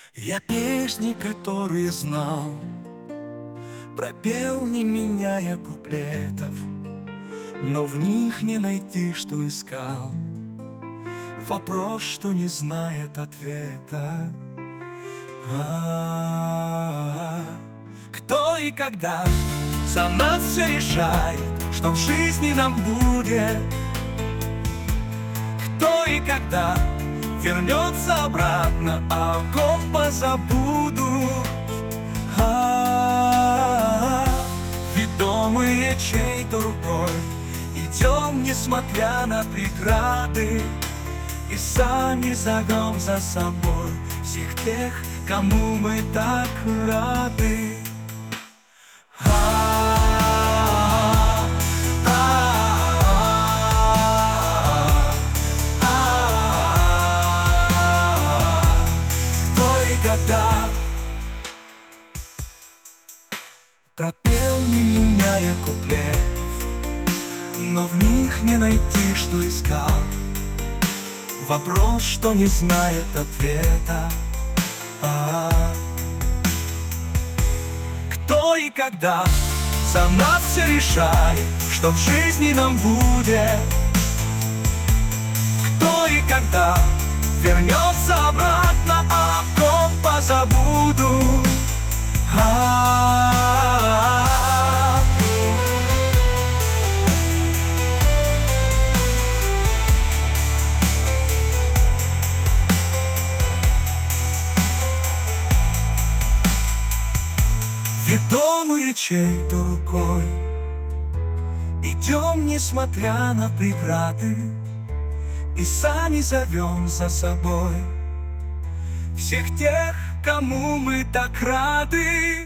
Я песни, которые знал, пропел, не меняя куплетов, но в них не найти, что искал. Вопрос, что не знает ответа. Кто и когда за нас все решает, что в жизни нам будет? Кто и когда вернется обратно, а о ком позабуду? Ведомые чьей-то рукой идем, несмотря на преграды, и сами зовем за собой всех тех, кому мы так рады. Кто и когда пропел, не меняя куплетов, но в них не найти, что искал. Вопрос, что не знает ответа. Кто и когда за нас все решает, что в жизни нам будет? Кто и когда вернется обратно, а о ком позабуду? Ведомые чьей-то рукой идем, несмотря на преграды, и сами зовем за собой всех тех, кому мы так рады.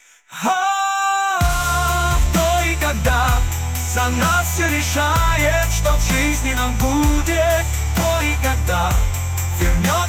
Кто и когда за нас все решает, что в жизни нам будет? Кто и когда вернется